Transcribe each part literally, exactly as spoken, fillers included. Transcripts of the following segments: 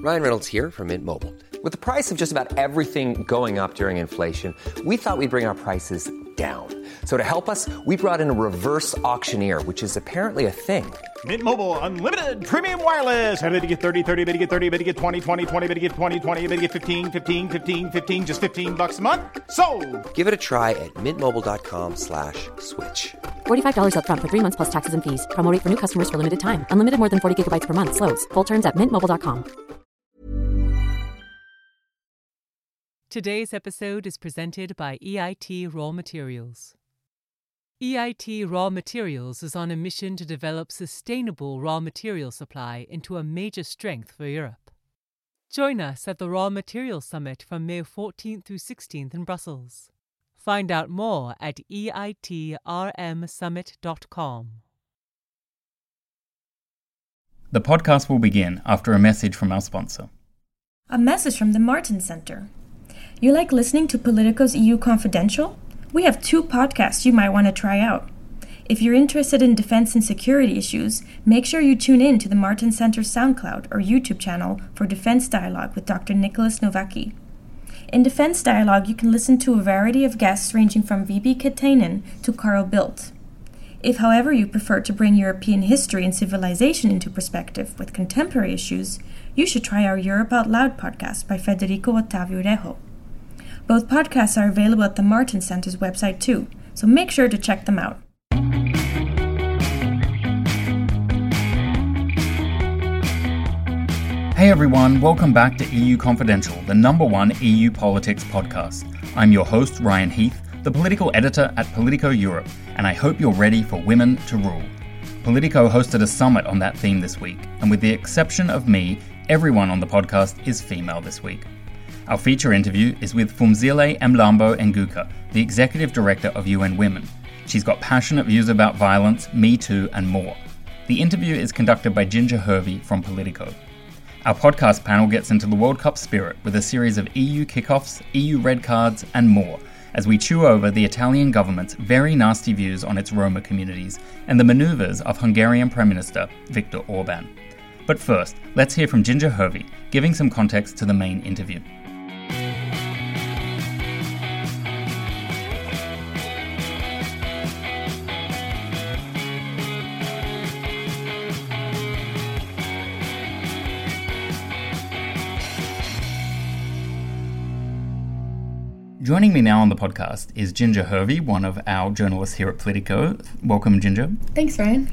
Ryan Reynolds here from Mint Mobile. With the price of just about everything going up during inflation, we thought we'd bring our prices down. So to help us, we brought in a reverse auctioneer, which is apparently a thing. Mint Mobile Unlimited Premium Wireless. How to get thirty, thirty, how to get thirty, how to get twenty, twenty, twenty, how to get twenty, twenty, how to get fifteen, fifteen, fifteen, fifteen, just fifteen bucks a month? Sold! Give it a try at mintmobile.com slash switch. forty-five dollars up front for three months plus taxes and fees. Promo rate for new customers for limited time. Unlimited more than forty gigabytes per month. Slows full terms at mint mobile dot com. Today's episode is presented by E I T Raw Materials. E I T Raw Materials is on a mission to develop sustainable raw material supply into a major strength for Europe. Join us at the Raw Materials Summit from May fourteenth through sixteenth in Brussels. Find out more at E I T R M summit dot com. The podcast will begin after a message from our sponsor. A message from the Martin Center. You like listening to Politico's E U Confidential? We have two podcasts you might want to try out. If you're interested in defense and security issues, make sure you tune in to the Martin Center's SoundCloud or YouTube channel for Defense Dialogue with Doctor Nicholas Novacki. In Defense Dialogue, you can listen to a variety of guests ranging from V B Katainen to Carl Bildt. If, however, you prefer to bring European history and civilization into perspective with contemporary issues, you should try our Europe Out Loud podcast by Federico Ottavio Rejo. Both podcasts are available at the Martin Center's website too, so make sure to check them out. Hey everyone, welcome back to E U Confidential, the number one E U politics podcast. I'm your host, Ryan Heath, the political editor at Politico Europe, and I hope you're ready for women to rule. Politico hosted a summit on that theme this week, and with the exception of me, everyone on the podcast is female this week. Our feature interview is with Phumzile Mlambo Nguka, the Executive Director of U N Women. She's got passionate views about violence, Me Too, and more. The interview is conducted by Ginger Hervey from Politico. Our podcast panel gets into the World Cup spirit with a series of E U kickoffs, E U red cards, and more, as we chew over the Italian government's very nasty views on its Roma communities and the manoeuvres of Hungarian Prime Minister Viktor Orban. But first, let's hear from Ginger Hervey, giving some context to the main interview. Joining me now on the podcast is Ginger Hervey, one of our journalists here at Politico. Welcome, Ginger. Thanks, Ryan.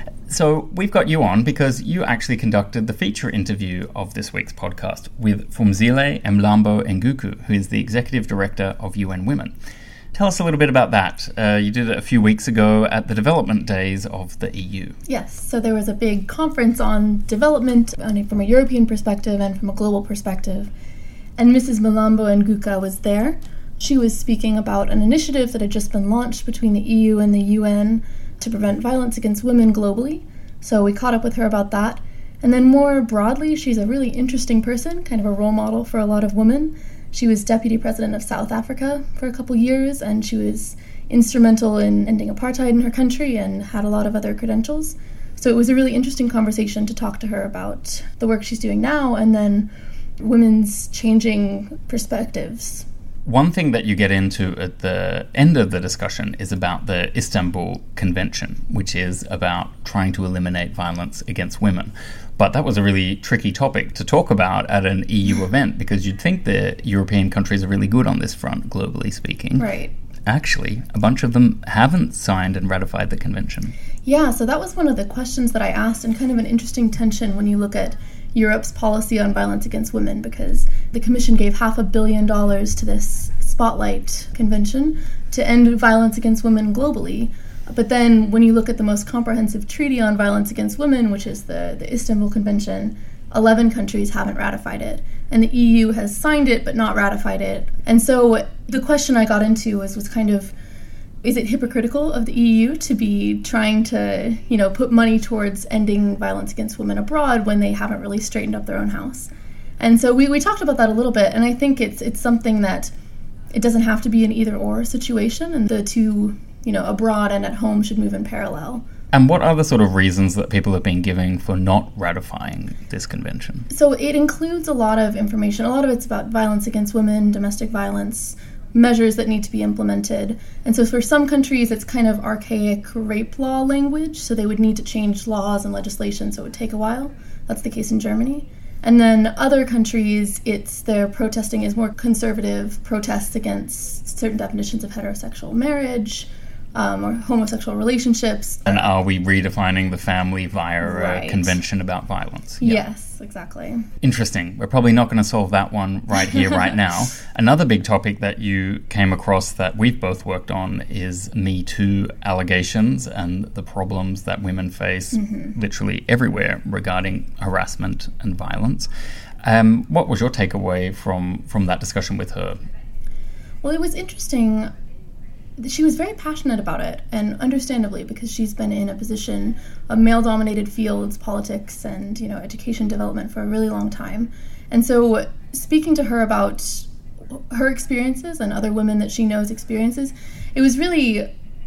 So we've got you on because you actually conducted the feature interview of this week's podcast with Phumzile Mlambo Nguka, who is the Executive Director of U N Women. Tell us a little bit about that. Uh, you did it a few weeks ago at the Development Days of the E U. Yes, so there was a big conference on development from a European perspective and from a global perspective. And Missus Mlambo Nguka was there. She was speaking about an initiative that had just been launched between the E U and the U N to prevent violence against women globally. So we caught up with her about that. And then more broadly, she's a really interesting person, kind of a role model for a lot of women. She was deputy president of South Africa for a couple years, and she was instrumental in ending apartheid in her country and had a lot of other credentials. So it was a really interesting conversation to talk to her about the work she's doing now and then women's changing perspectives. One thing that you get into at the end of the discussion is about the Istanbul Convention, which is about trying to eliminate violence against women. But that was a really tricky topic to talk about at an E U event because you'd think the European countries are really good on this front, globally speaking. Right. Actually, a bunch of them haven't signed and ratified the convention. Yeah, so that was one of the questions that I asked, and kind of an interesting tension when you look at Europe's policy on violence against women, because the Commission gave half a billion dollars to this Spotlight Convention to end violence against women globally. But then when you look at the most comprehensive treaty on violence against women, which is the, the Istanbul Convention, eleven countries haven't ratified it. And the E U has signed it but not ratified it. And so the question I got into was, was kind of, is it hypocritical of the E U to be trying to, you know, put money towards ending violence against women abroad when they haven't really straightened up their own house? And so we, we talked about that a little bit, and I think it's it's something that it doesn't have to be an either-or situation, and the two, you know, abroad and at home should move in parallel. And what are the sort of reasons that people have been giving for not ratifying this convention? So it includes a lot of information. A lot of it's about violence against women, domestic violence, measures that need to be implemented. And so for some countries, it's kind of archaic rape law language, so they would need to change laws and legislation, so it would take a while. That's the case in Germany. And then other countries, it's their protesting is more conservative, protests against certain definitions of heterosexual marriage, Um, or homosexual relationships. And are we redefining the family via right. a convention about violence? Yeah. Yes, exactly. Interesting. We're probably not going to solve that one right here, right now. Another big topic that you came across that we've both worked on is Me Too allegations and the problems that women face mm-hmm. literally everywhere regarding harassment and violence. Um, what was your takeaway from, from that discussion with her? Well, it was interesting. She was very passionate about it, and understandably, because she's been in a position of male-dominated fields, politics, and, you know, education development for a really long time. And so speaking to her about her experiences and other women that she knows experiences, it was really,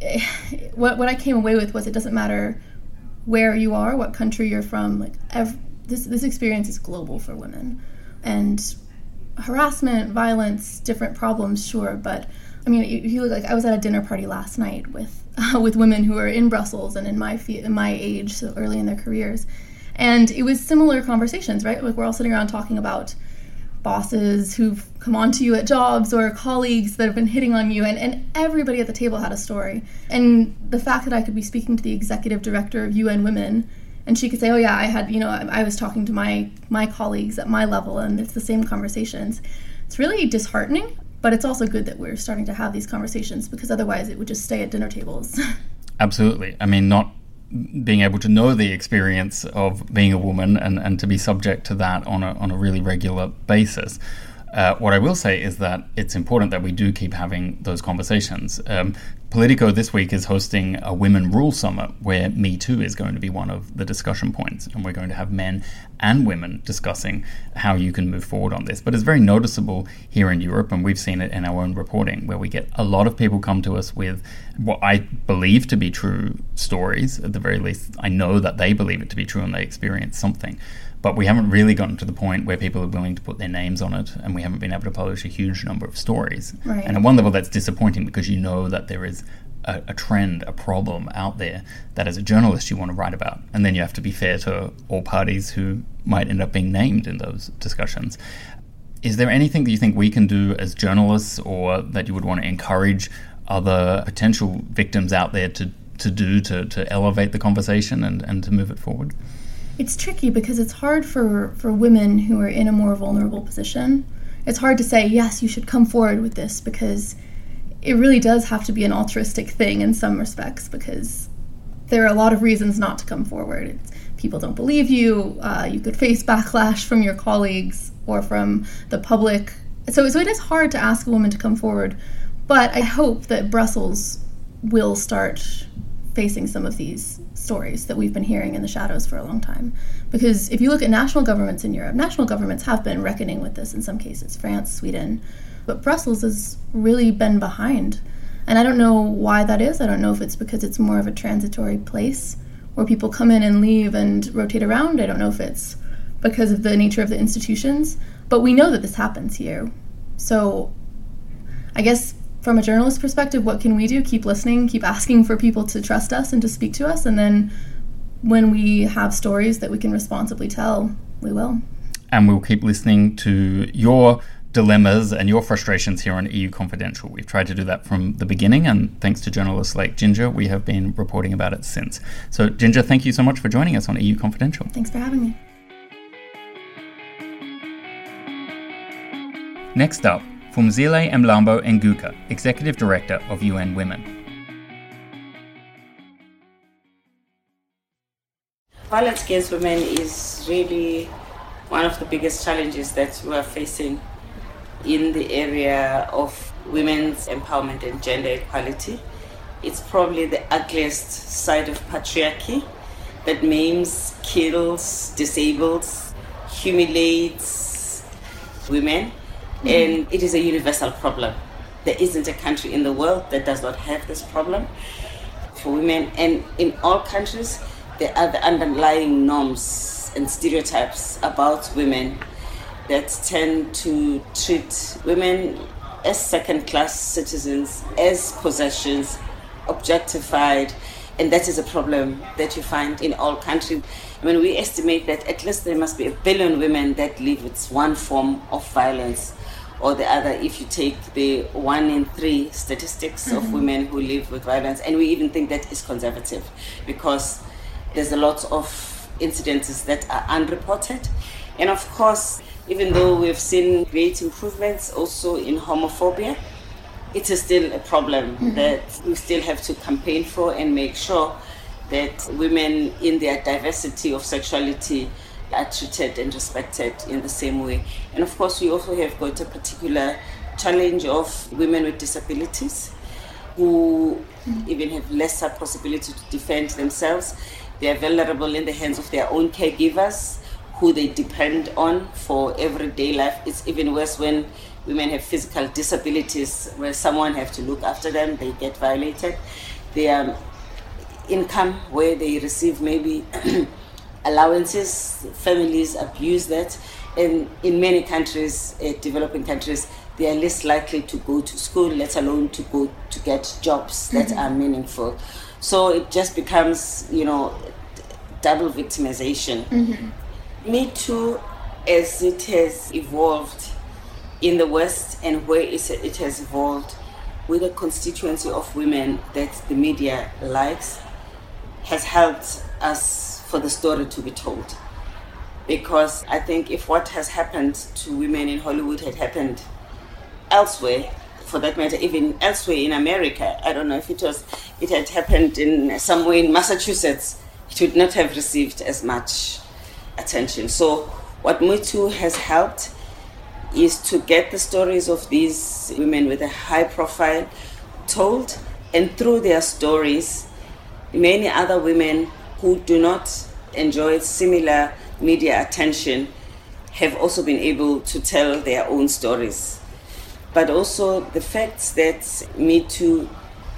what what I came away with was it doesn't matter where you are, what country you're from, like every, this this experience is global for women. And harassment, violence, different problems, sure, but I mean, if you look, like I was at a dinner party last night with uh, with women who are in Brussels and in my in my age, so early in their careers, and it was similar conversations, right? Like we're all sitting around talking about bosses who've come on to you at jobs or colleagues that have been hitting on you, and, and everybody at the table had a story. And the fact that I could be speaking to the executive director of U N Women, and she could say, "Oh yeah, I had, you know, I, I was talking to my my colleagues at my level, and it's the same conversations." It's really disheartening. But it's also good that we're starting to have these conversations, because otherwise it would just stay at dinner tables. Absolutely. I mean, not being able to know the experience of being a woman and, and to be subject to that on a on a really regular basis. Uh, what I will say is that it's important that we do keep having those conversations. Um, Politico this week is hosting a Women Rule Summit where Me Too is going to be one of the discussion points, and we're going to have men and women discussing how you can move forward on this. But it's very noticeable here in Europe, and we've seen it in our own reporting, where we get a lot of people come to us with what I believe to be true stories. At the very least, I know that they believe it to be true and they experience something. But we haven't really gotten to the point where people are willing to put their names on it, and we haven't been able to publish a huge number of stories. Right. And at one level, that's disappointing, because you know that there is a, a trend, a problem out there that as a journalist you want to write about. And then you have to be fair to all parties who might end up being named in those discussions. Is there anything that you think we can do as journalists, or that you would want to encourage other potential victims out there to, to do to, to elevate the conversation and, and to move it forward? It's tricky because it's hard for, for women who are in a more vulnerable position. It's hard to say, yes, you should come forward with this, because it really does have to be an altruistic thing in some respects, because there are a lot of reasons not to come forward. It's, people don't believe you, uh, you could face backlash from your colleagues or from the public. So, so it is hard to ask a woman to come forward, but I hope that Brussels will start facing some of these stories that we've been hearing in the shadows for a long time. Because if you look at national governments in Europe, national governments have been reckoning with this in some cases, France, Sweden, but Brussels has really been behind. And I don't know why that is. I don't know if it's because it's more of a transitory place where people come in and leave and rotate around. I don't know if it's because of the nature of the institutions, but we know that this happens here. So I guess from a journalist perspective, what can we do? Keep listening, keep asking for people to trust us and to speak to us, and then when we have stories that we can responsibly tell, we will. And we'll keep listening to your dilemmas and your frustrations here on E U Confidential. We've tried to do that from the beginning, and thanks to journalists like Ginger, we have been reporting about it since. So Ginger, thank you so much for joining us on E U Confidential. Thanks for having me. Next up, Phumzile Mlambo Nguka, Executive Director of U N Women. Violence against women is really one of the biggest challenges that we are facing in the area of women's empowerment and gender equality. It's probably the ugliest side of patriarchy that maims, kills, disables, humiliates women. Mm-hmm. And it is a universal problem. There isn't a country in the world that does not have this problem. for women. And in all countries, there are the underlying norms and stereotypes about women that tend to treat women as second-class citizens, as possessions, objectified, and that is a problem that you find in all countries. I mean, we estimate that at least there must be a billion women that live with one form of violence or the other, if you take the one in three statistics mm-hmm. of women who live with violence. And we even think that is conservative because there's a lot of incidences that are unreported. And of course, even though we've seen great improvements also in homophobia, it is still a problem mm-hmm. that we still have to campaign for and make sure that women in their diversity of sexuality are treated and respected in the same way. And of course, we also have got a particular challenge of women with disabilities who mm-hmm. even have lesser possibility to defend themselves. They are vulnerable in the hands of their own caregivers, who they depend on for everyday life. It's even worse when women have physical disabilities where someone has to look after them, they get violated. Their income, where they receive maybe allowances, families abuse that. And in many countries, uh, developing countries, they are less likely to go to school, let alone to go to get jobs that mm-hmm. are meaningful. So it just becomes, you know, double victimization. Mm-hmm. Me Too, as it has evolved in the West and where it has evolved with a constituency of women that the media likes, has helped us for the story to be told. Because I think if what has happened to women in Hollywood had happened elsewhere, for that matter, even elsewhere in America, I don't know if it was, it had happened in somewhere in Massachusetts, it would not have received as much attention. So what Me Too has helped is to get the stories of these women with a high profile told, and through their stories, many other women who do not enjoy similar media attention have also been able to tell their own stories. But also the fact that Me Too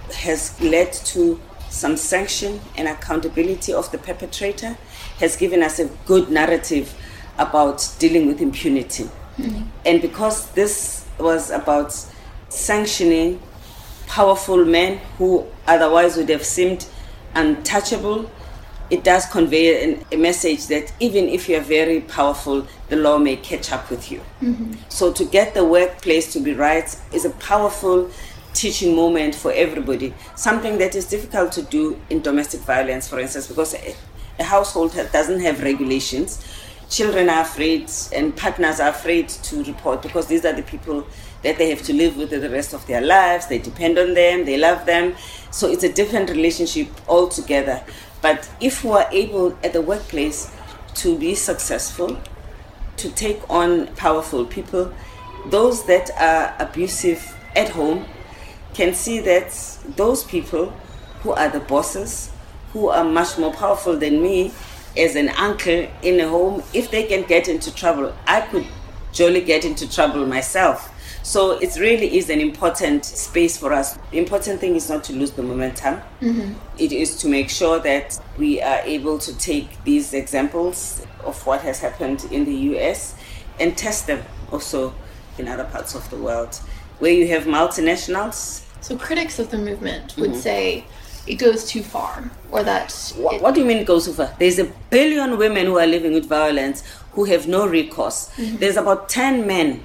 has led to some sanction and accountability of the perpetrator has given us a good narrative about dealing with impunity. Mm-hmm. And because this was about sanctioning powerful men who otherwise would have seemed untouchable, it does convey an, a message that even if you're very powerful, the law may catch up with you. Mm-hmm. So to get the workplace to be right is a powerful teaching moment for everybody, something that is difficult to do in domestic violence, for instance, because a, a household doesn't have regulations. Children are afraid and partners are afraid to report because these are the people that they have to live with the rest of their lives. They depend on them, they love them. So it's a different relationship altogether. But if we are able at the workplace to be successful, to take on powerful people, those that are abusive at home can see that those people who are the bosses, who are much more powerful than me as an uncle in a home, if they can get into trouble, I could jolly get into trouble myself. So it really is an important space for us. The important thing is not to lose the momentum. Mm-hmm. It is to make sure that we are able to take these examples of what has happened in the U S and test them also in other parts of the world, where you have multinationals. So critics of the movement would mm-hmm. say it goes too far, or that... What, it... what do you mean it goes too far? There's a billion women who are living with violence who have no recourse. Mm-hmm. There's about ten men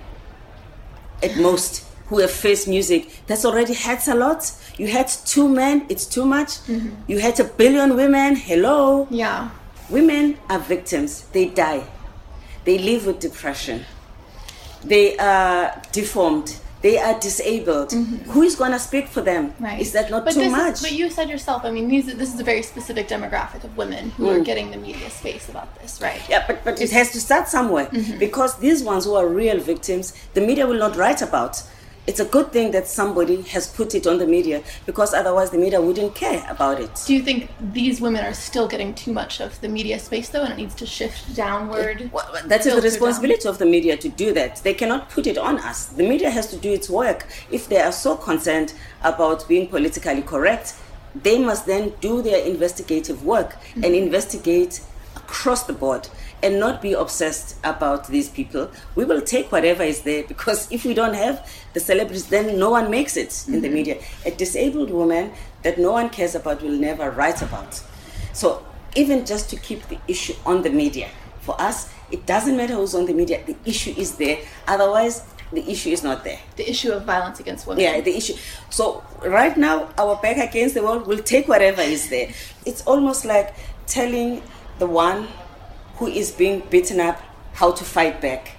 at most who have faced music. That's already hurts a lot. You had two men, it's too much. Mm-hmm. You had a billion women, hello. Yeah. Women are victims. They die. They live with depression. They are deformed. They are disabled. Mm-hmm. Who is going to speak for them? Right. Is that not but too this much? Is, but you said yourself, I mean, these, this is a very specific demographic of women who mm. are getting the media space about this, right? Yeah, but, but it has to start somewhere. Mm-hmm. Because these ones who are real victims, the media will not write about. It's a good thing that somebody has put it on the media, because otherwise the media wouldn't care about it. Do you think these women are still getting too much of the media space, though, and it needs to shift downward? It, well, that's the responsibility down. of the media to do that. They cannot put it on us. The media has to do its work. If they are so concerned about being politically correct, they must then do their investigative work mm-hmm. and investigate across the board and not be obsessed about these people. We will take whatever is there, because if we don't have the celebrities, then no one makes it mm-hmm. in the media. A disabled woman that no one cares about will never write about. So even just to keep the issue on the media, for us, it doesn't matter who's on the media, the issue is there. Otherwise, the issue is not there. The issue of violence against women. Yeah, the issue. So right now, our back against the wall will take whatever is there. It's almost like telling the one who is being beaten up how to fight back.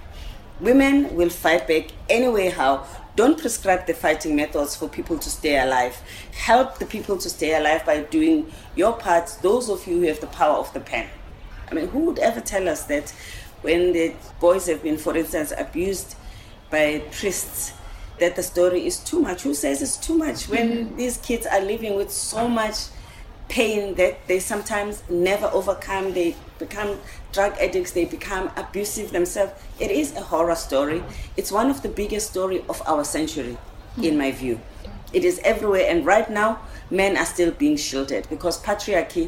Women will fight back anyway how. Don't prescribe the fighting methods for people to stay alive. Help the people to stay alive by doing your part, those of you who have the power of the pen. I mean, who would ever tell us that when the boys have been, for instance, abused by priests, that the story is too much? Who says it's too much when mm-hmm. these kids are living with so much pain that they sometimes never overcome? They become drug addicts, they become abusive themselves. It is a horror story. It's one of the biggest stories of our century, mm-hmm. in my view. It is everywhere, and right now, men are still being shielded because patriarchy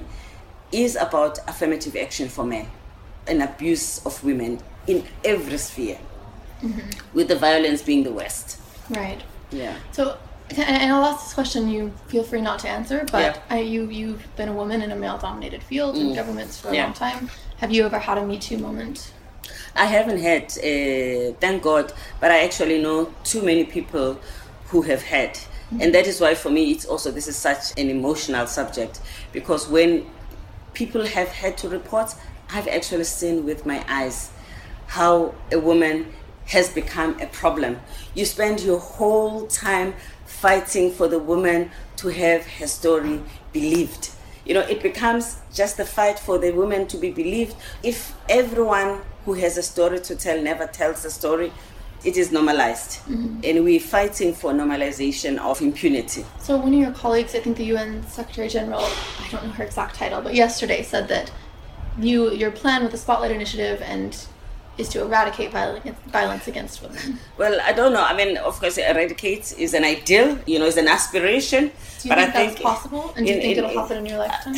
is about affirmative action for men and abuse of women in every sphere, mm-hmm. with the violence being the worst. Right. Yeah. So, and I'll ask this question, you feel free not to answer, but yeah. I, you, you've been a woman in a male-dominated field mm. in governments for a yeah. long time. Have you ever had a Me Too moment? I haven't had, uh, thank God, but I actually know too many people who have had. Mm-hmm. And that is why for me, it's also, this is such an emotional subject, because when people have had to report, I've actually seen with my eyes how a woman has become a problem. You spend your whole time fighting for the woman to have her story believed. You know, it becomes just a fight for the woman to be believed. If everyone who has a story to tell never tells the story, it is normalized. Mm-hmm. And we're fighting for normalization of impunity. So one of your colleagues, I think the U N Secretary General, I don't know her exact title, but yesterday said that you your plan with the Spotlight Initiative and is to eradicate violence against women. Well, I don't know. I mean, of course, eradicate is an ideal, you know, is an aspiration. Do you but think I that's think possible? And do you in, think in, it'll happen in your lifetime?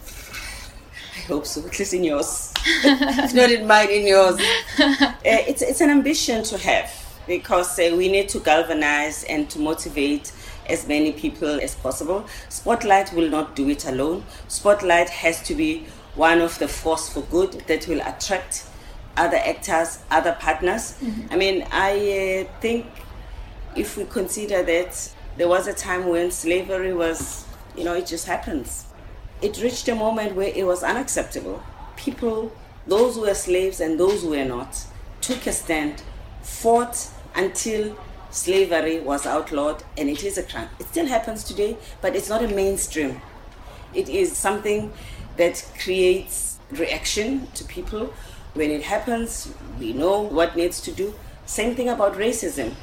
I hope so, at least in yours. If not in mine, in yours. uh, it's, it's an ambition to have, because uh, we need to galvanize and to motivate as many people as possible. Spotlight will not do it alone. Spotlight has to be one of the force for good that will attract other actors, other partners. Mm-hmm. I mean, I uh, think if we consider that there was a time when slavery was, you know, it just happens. It reached a moment where it was unacceptable. People, those who were slaves and those who were not, took a stand, fought until slavery was outlawed, and it is a crime. It still happens today, but it's not a mainstream. It is something that creates reaction to people. When it happens, we know what needs to do. Same thing about racism.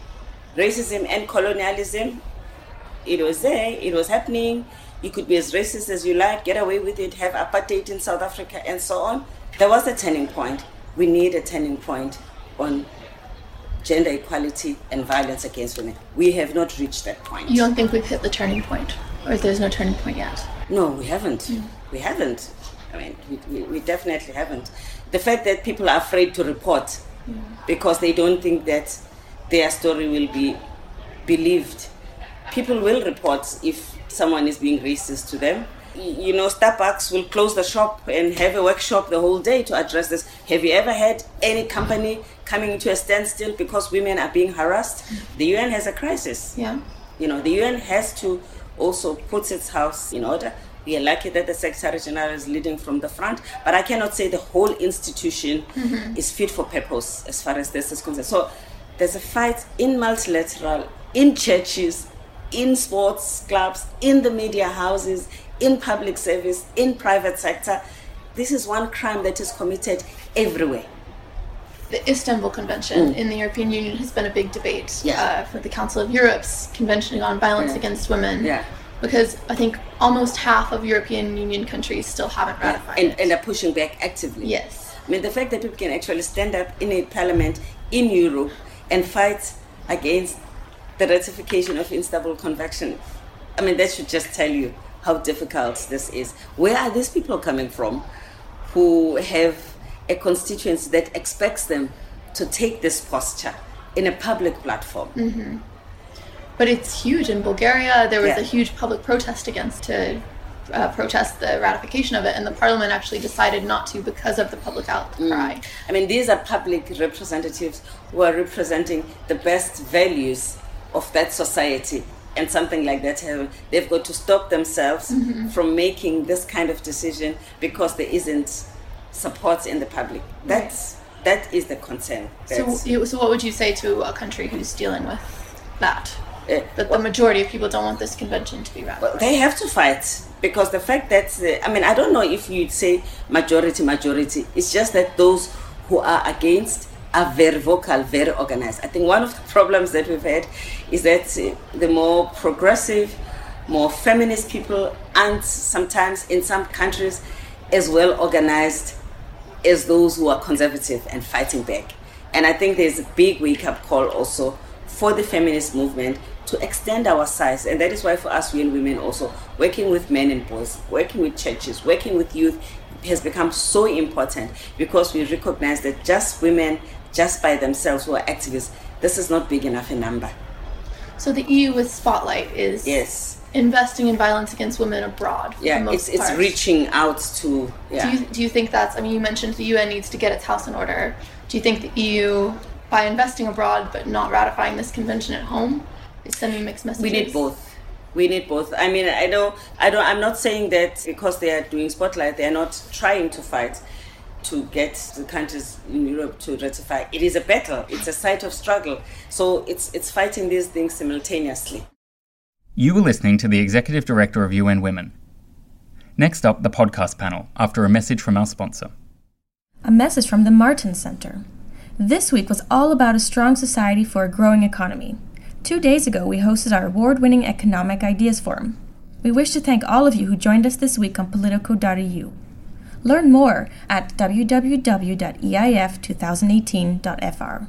Racism and colonialism, it was there, it was happening. You could be as racist as you like, get away with it, have apartheid in South Africa and so on. There was a turning point. We need a turning point on gender equality and violence against women. We have not reached that point. You don't think we've hit the turning point? Or there's no turning point yet? No, we haven't. Mm. We haven't. I mean, we, we, we definitely haven't. The fact that people are afraid to report yeah. because they don't think that their story will be believed. People will report if someone is being racist to them. You know, Starbucks will close the shop and have a workshop the whole day to address this. Have you ever had any company coming to a standstill because women are being harassed? The U N has a crisis. Yeah. You know, the U N has to also put its house in order. We are lucky that the Secretary General is leading from the front, but I cannot say the whole institution mm-hmm. is fit for purpose as far as this is concerned. So there's a fight in multilateral, in churches, in sports clubs, in the media houses, in public service, in private sector. This is one crime that is committed everywhere. The Istanbul Convention Mm. in the European Union has been a big debate Yeah. uh, for the Council of Europe's Convention on Violence Yeah. Against Women. Yeah. Because I think almost half of European Union countries still haven't ratified and, it. and are pushing back actively. Yes. I mean, the fact that people can actually stand up in a parliament in Europe and fight against the ratification of Istanbul Convention, I mean, that should just tell you how difficult this is. Where are these people coming from who have a constituency that expects them to take this posture in a public platform? Mm-hmm. But it's huge. In Bulgaria, there was Yeah. a huge public protest against to uh, protest the ratification of it, and the parliament actually decided not to because of the public outcry. Mm. I mean, these are public representatives who are representing the best values of that society, and something like that, have, they've got to stop themselves Mm-hmm. from making this kind of decision because there isn't support in the public. That's that is the concern. So, That's- you- so what would you say to a country who's dealing with that? uh, That the majority of people don't want this convention to be Well, ratified. they have to fight, because the fact that, uh, I mean, I don't know if you'd say majority, majority. It's just that those who are against are very vocal, very organized. I think one of the problems that we've had is that uh, the more progressive, more feminist people, and sometimes in some countries as well organized as those who are conservative and fighting back. And I think there's a big wake-up call also for the feminist movement to extend our size. And that is why for us, we and women also, working with men and boys, working with churches, working with youth has become so important, because we recognize that just women, just by themselves who are activists, this is not big enough a number. So the E U with Spotlight is Yes. investing in violence against women abroad. For the Yeah, most it's it's part. reaching out to, yeah. Do you, do you think that's, I mean, you mentioned the U N needs to get its house in order. Do you think the E U, by investing abroad but not ratifying this convention at home, is sending mixed messages? We need both. We need both. I mean, I don't, I don't, I'm not saying that because they are doing Spotlight, they are not trying to fight to get the countries in Europe to ratify. It is a battle. It's a site of struggle. So it's it's fighting these things simultaneously. You were listening to the Executive Director of U N Women. Next up, the podcast panel, after a message from our sponsor. A message from the Martin Center. This week was all about a strong society for a growing economy. Two days ago, we hosted our award-winning Economic Ideas Forum. We wish to thank all of you who joined us this week on Politico dot e u. Learn more at w w w dot e i f twenty eighteen dot f r.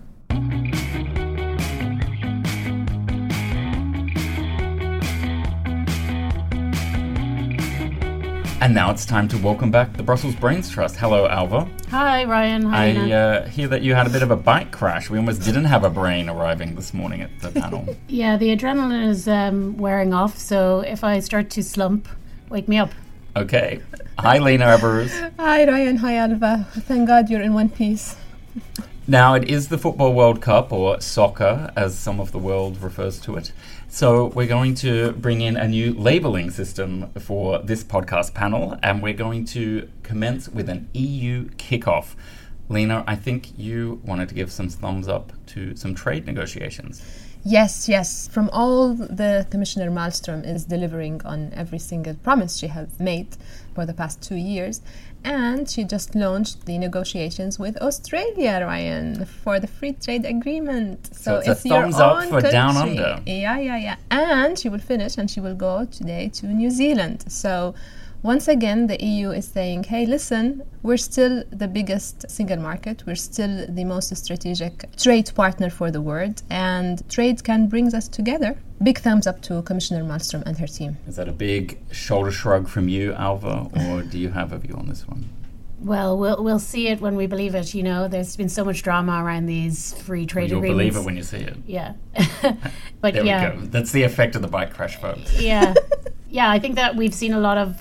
And now it's time to welcome back the Brussels Brains Trust. Hello, Alva. Hi, Ryan. Hi, I Nina. uh, hear that you had a bit of a bike crash. We almost didn't have a brain arriving this morning at the panel. Yeah, the adrenaline is um, wearing off, so if I start to slump, wake me up. Okay. Hi, Lena Everers. Hi, Ryan. Hi, Alva. Thank God you're in one piece. Now, it is the Football World Cup, or soccer, as some of the world refers to it. So we're going to bring in a new labelling system for this podcast panel, and we're going to commence with an E U kickoff. Lena, I think you wanted to give some thumbs up to some trade negotiations. Yes, yes. From all the Commissioner Malmström is delivering on every single promise she has made for the past two years. And she just launched the negotiations with Australia, Ryan, for the free trade agreement. So So, it's a your thumbs up own for Down country. Under. Yeah, yeah, yeah. And she will finish and she will go today to New Zealand. So once again, the E U is saying, hey, listen, we're still the biggest single market. We're still the most strategic trade partner for the world. And trade can bring us together. Big thumbs up to Commissioner Malmström and her team. Is that a big shoulder shrug from you, Alva, or do you have a view on this one? Well, we'll we'll see it when we believe it. You know, there's been so much drama around these free trade You'll agreements. believe it when you see it. Yeah, but There yeah, we go. That's the effect of the bike crash, folks. yeah, yeah. I think that we've seen a lot of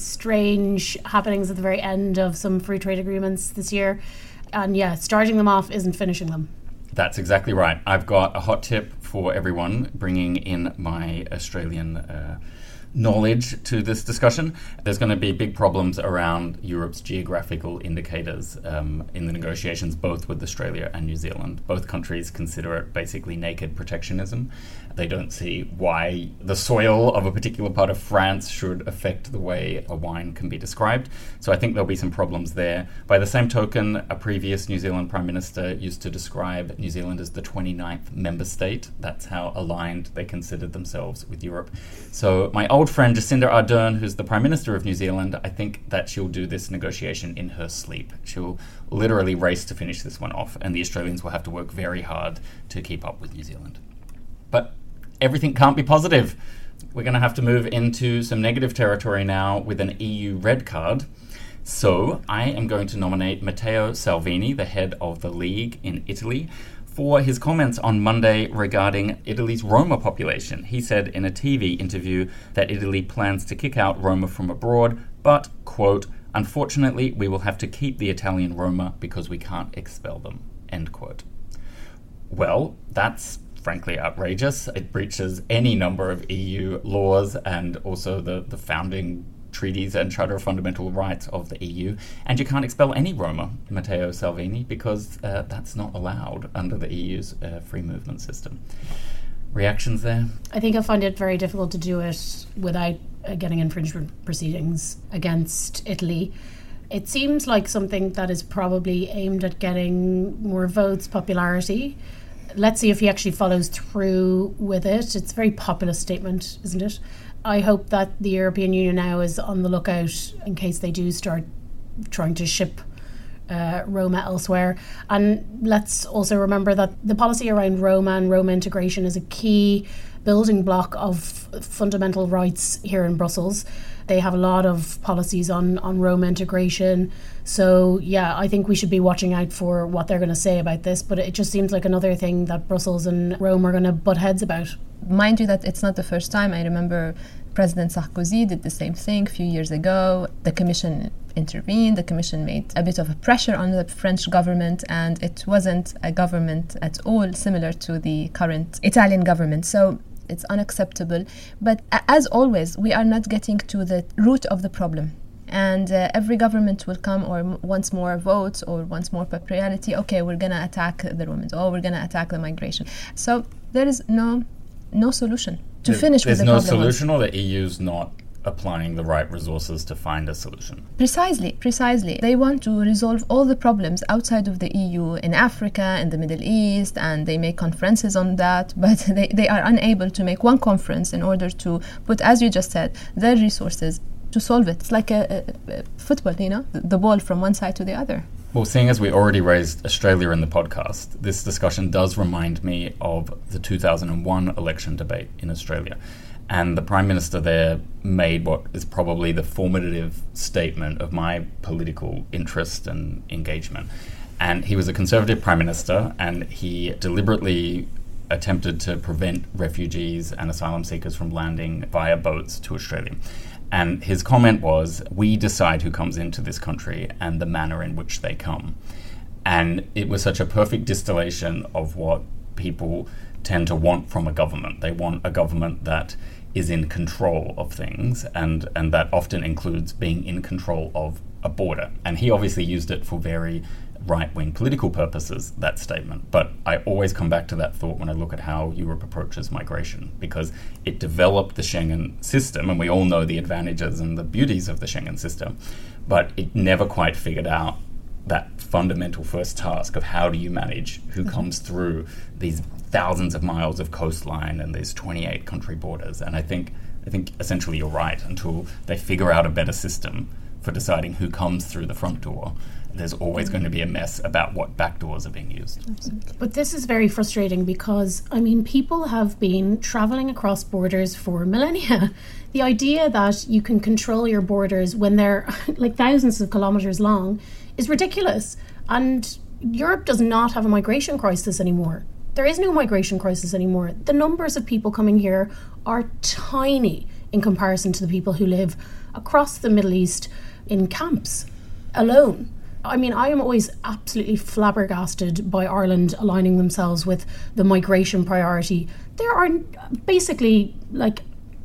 strange happenings at the very end of some free trade agreements this year, and yeah, starting them off isn't finishing them. That's exactly right. I've got a hot tip for everyone, bringing in my Australian uh, knowledge to this discussion. There's going to be big problems around Europe's geographical indicators um, in the negotiations, both with Australia and New Zealand. Both countries consider it basically naked protectionism. They don't see why the soil of a particular part of France should affect the way a wine can be described. So I think there'll be some problems there. By the same token, a previous New Zealand Prime Minister used to describe New Zealand as the twenty-ninth member state. That's how aligned they considered themselves with Europe. So my old friend Jacinda Ardern, who's the Prime Minister of New Zealand, I think that she'll do this negotiation in her sleep. She'll literally race to finish this one off, and the Australians will have to work very hard to keep up with New Zealand. But everything can't be positive. We're going to have to move into some negative territory now with an E U red card. So I am going to nominate Matteo Salvini, the head of the League in Italy, for his comments on Monday regarding Italy's Roma population. He said in a T V interview that Italy plans to kick out Roma from abroad, but, quote, unfortunately, we will have to keep the Italian Roma because we can't expel them, end quote. Well, that's frankly outrageous. It breaches any number of E U laws and also the, the founding treaties and Charter of Fundamental Rights of the E U. And you can't expel any Roma, Matteo Salvini, because uh, that's not allowed under the E U's uh, free movement system. Reactions there? I think I find it very difficult to do it without uh, getting infringement proceedings against Italy. It seems like something that is probably aimed at getting more votes, popularity. Let's see if he actually follows through with it. It's a very populist statement, isn't it? I hope that the European Union now is on the lookout in case they do start trying to ship uh, Roma elsewhere. And let's also remember that the policy around Roma and Roma integration is a key building block of fundamental rights here in Brussels. They have a lot of policies on, on Roma integration. So, yeah, I think we should be watching out for what they're going to say about this. But it just seems like another thing that Brussels and Rome are going to butt heads about. Mind you that it's not the first time. I remember President Sarkozy did the same thing a few years ago. The Commission intervened. The Commission made a bit of a pressure on the French government, and it wasn't a government at all similar to the current Italian government. So it's unacceptable. But as always, we are not getting to the root of the problem. And uh, every government will come or m- wants more votes or wants more popularity. Okay, we're going to attack the Romans. Oh, we're going to attack the migration. So there is no no solution to there, finish with the problem. problem. There's no solution, or the E U's not applying the right resources to find a solution? Precisely, precisely. They want to resolve all the problems outside of the E U, in Africa, in the Middle East, and they make conferences on that, but they, they are unable to make one conference in order to put, as you just said, their resources to solve it. It's like a, a, a football, you know, the ball from one side to the other. Well, seeing as we already raised Australia in the podcast, this discussion does remind me of the two thousand one election debate in Australia. And the Prime Minister there made what is probably the formative statement of my political interest and engagement. And he was a Conservative Prime Minister, and he deliberately attempted to prevent refugees and asylum seekers from landing via boats to Australia. And his comment was, we decide who comes into this country and the manner in which they come. And it was such a perfect distillation of what people tend to want from a government. They want a government that is in control of things, and, and that often includes being in control of a border. And he obviously used it for very right-wing political purposes, that statement. But I always come back to that thought when I look at how Europe approaches migration, because it developed the Schengen system, and we all know the advantages and the beauties of the Schengen system, but it never quite figured out that fundamental first task of how do you manage who mm-hmm. comes through these thousands of miles of coastline and these twenty-eight country borders. And I think I think essentially you're right. Until they figure out a better system for deciding who comes through the front door, there's always mm-hmm. going to be a mess about what back doors are being used. Absolutely. But this is very frustrating because, I mean, people have been travelling across borders for millennia. The idea that you can control your borders when they're like thousands of kilometres long is ridiculous. And Europe does not have a migration crisis anymore. There is no migration crisis anymore. The numbers of people coming here are tiny in comparison to the people who live across the Middle East in camps alone. I mean, I am always absolutely flabbergasted by Ireland aligning themselves with the migration priority. There are basically like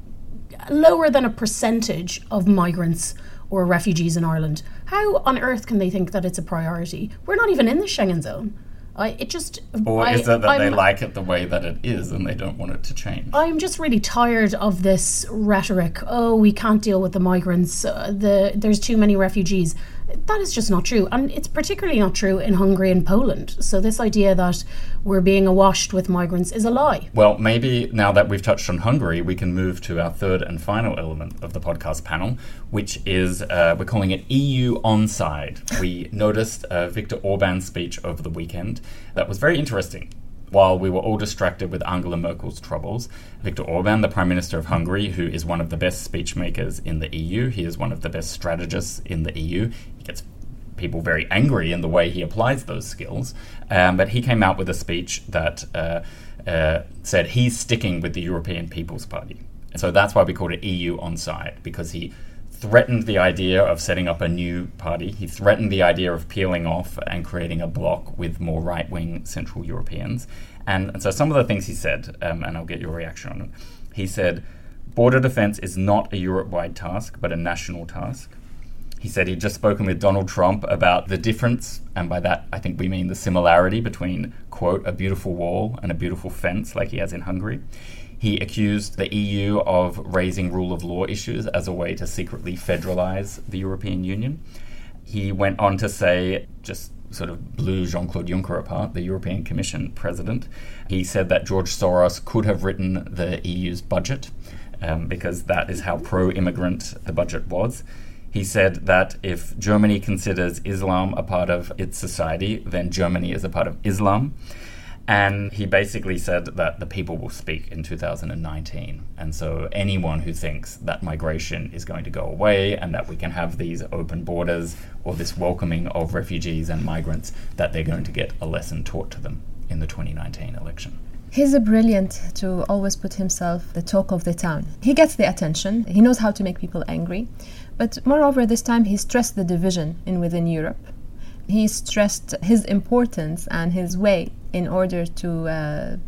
lower than a percentage of migrants or refugees in Ireland. How on earth can they think that it's a priority? We're not even in the Schengen zone. I, it just... Or I, is it that I'm, they like it the way that it is and they don't want it to change? I'm just really tired of this rhetoric. Oh, we can't deal with the migrants. Uh, the there's too many refugees. That is just not true. And it's particularly not true in Hungary and Poland. So this idea that we're being awashed with migrants is a lie. Well, maybe now that we've touched on Hungary, we can move to our third and final element of the podcast panel, which is, uh, we're calling it E U Onside. We noticed uh, Viktor Orban's speech over the weekend. That was very interesting. While we were all distracted with Angela Merkel's troubles, Viktor Orban, the Prime Minister of Hungary, who is one of the best speech makers in the E U, he is one of the best strategists in the E U. He gets people very angry in the way he applies those skills. Um, but he came out with a speech that uh, uh, said he's sticking with the European People's Party. And so that's why we called it E U on side, because he threatened the idea of setting up a new party. He threatened the idea of peeling off and creating a bloc with more right-wing Central Europeans. And, and so some of the things he said, um, and I'll get your reaction on it. He said, border defense is not a Europe-wide task, but a national task. He said he'd just spoken with Donald Trump about the difference, and by that I think we mean the similarity between, quote, a beautiful wall and a beautiful fence like he has in Hungary. He accused the E U of raising rule of law issues as a way to secretly federalize the European Union. He went on to say, just sort of blew Jean-Claude Juncker apart, the European Commission president. He said that George Soros could have written the E U's budget um, because that is how pro-immigrant the budget was. He said that if Germany considers Islam a part of its society, then Germany is a part of Islam. And he basically said that the people will speak in two thousand nineteen. And so anyone who thinks that migration is going to go away and that we can have these open borders or this welcoming of refugees and migrants, that they're going to get a lesson taught to them in the twenty nineteen election. He's brilliant to always put himself the talk of the town. He gets the attention. He knows how to make people angry. But moreover, this time he stressed the division in within Europe. He stressed his importance and his way in order to, uh,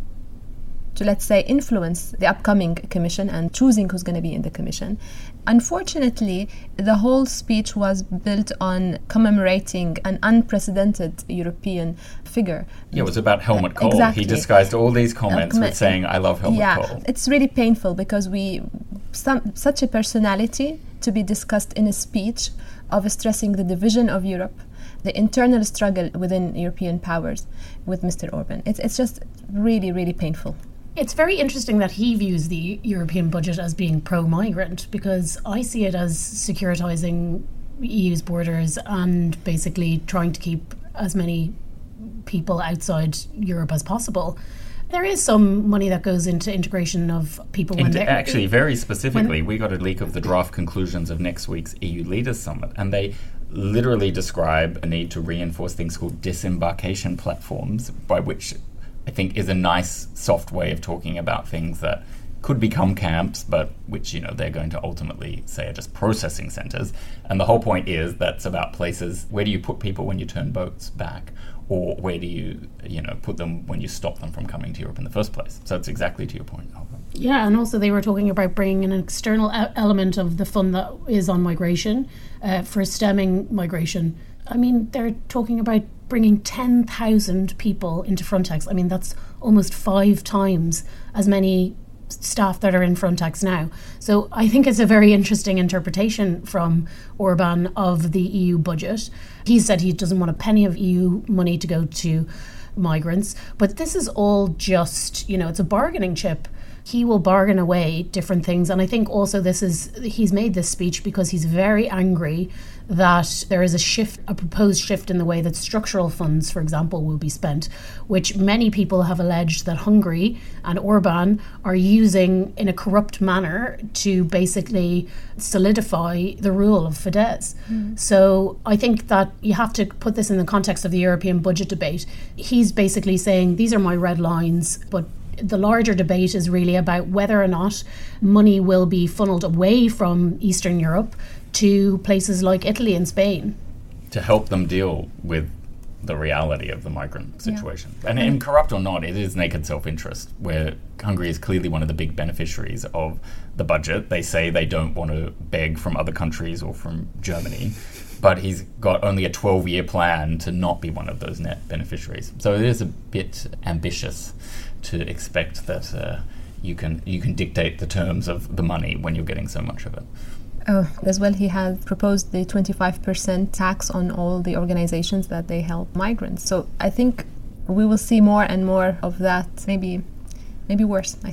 to let's say, influence the upcoming commission and choosing who's going to be in the commission. Unfortunately, the whole speech was built on commemorating an unprecedented European figure. Yeah, it was about Helmut Kohl. Exactly. He disguised all these comments uh, with saying, I love Helmut yeah, Kohl. It's really painful because we, some, such a personality to be discussed in a speech of stressing the division of Europe, the internal struggle within European powers with Mister Orban. It's it's just really, really painful. It's very interesting that he views the European budget as being pro-migrant, because I see it as securitizing E U's borders and basically trying to keep as many people outside Europe as possible. There is some money that goes into integration of people when Into, they're... Actually, very specifically, when, we got a leak of the draft conclusions of next week's E U Leaders Summit, and they literally describe a need to reinforce things called disembarkation platforms, by which I think is a nice, soft way of talking about things that could become camps, but which, you know, they're going to ultimately say are just processing centres. And the whole point is that's about places, where do you put people when you turn boats back? Or where do you, you know, put them when you stop them from coming to Europe in the first place? So it's exactly to your point, Alba. Yeah, and also they were talking about bringing an external e- element of the fund that is on migration uh, for stemming migration. I mean, they're talking about bringing ten thousand people into Frontex. I mean, that's almost five times as many staff that are in Frontex now. So I think it's a very interesting interpretation from Orban of the E U budget. He said he doesn't want a penny of E U money to go to migrants, but this is all just, you know, it's a bargaining chip. He will bargain away different things. And I think also this is, he's made this speech because he's very angry that there is a shift, a proposed shift in the way that structural funds, for example, will be spent, which many people have alleged that Hungary and Orban are using in a corrupt manner to basically solidify the rule of Fidesz. Mm. So I think that you have to put this in the context of the European budget debate. He's basically saying, these are my red lines, but the larger debate is really about whether or not money will be funneled away from Eastern Europe to places like Italy and Spain. To help them deal with the reality of the migrant situation. Yeah. And, and, and corrupt or not, it is naked self-interest, where Hungary is clearly one of the big beneficiaries of the budget. They say they don't want to beg from other countries or from Germany, but he's got only a twelve-year plan to not be one of those net beneficiaries. So it is a bit ambitious to expect that uh, you can you can dictate the terms of the money when you're getting so much of it. Oh, as well, he has proposed the twenty-five percent tax on all the organizations that they help migrants. So I think we will see more and more of that, maybe maybe worse, I think.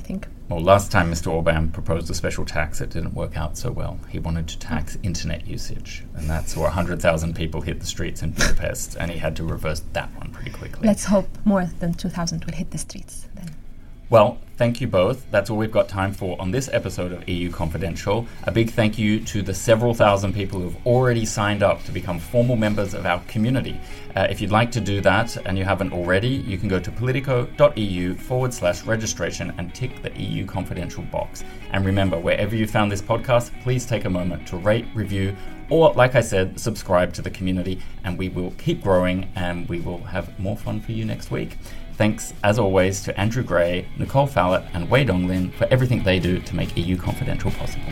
Well, last time Mister Orban proposed a special tax, it didn't work out so well. He wanted to tax internet usage, and that's where one hundred thousand people hit the streets in Budapest, and he had to reverse that one pretty quickly. Let's hope more than two thousand will hit the streets then. Well, thank you both. That's all we've got time for on this episode of E U Confidential. A big thank you to the several thousand people who've already signed up to become formal members of our community. Uh, if you'd like to do that and you haven't already, you can go to politico.eu forward slash registration and tick the E U Confidential box. And remember, wherever you found this podcast, please take a moment to rate, review, or, like I said, subscribe to the community, and we will keep growing and we will have more fun for you next week. Thanks, as always, to Andrew Gray, Nicole Fallett, and Wei Donglin for everything they do to make E U Confidential possible.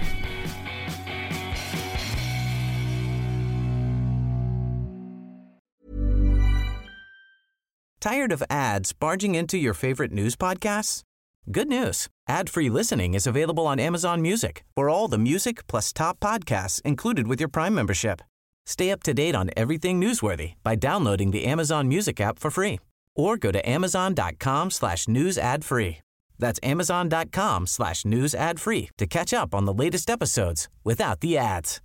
Tired of ads barging into your favorite news podcasts? Good news. Ad-free listening is available on Amazon Music for all the music plus top podcasts included with your Prime membership. Stay up to date on everything newsworthy by downloading the Amazon Music app for free. Or go to amazon.com slash news ad free. That's amazon.com slash news ad free to catch up on the latest episodes without the ads.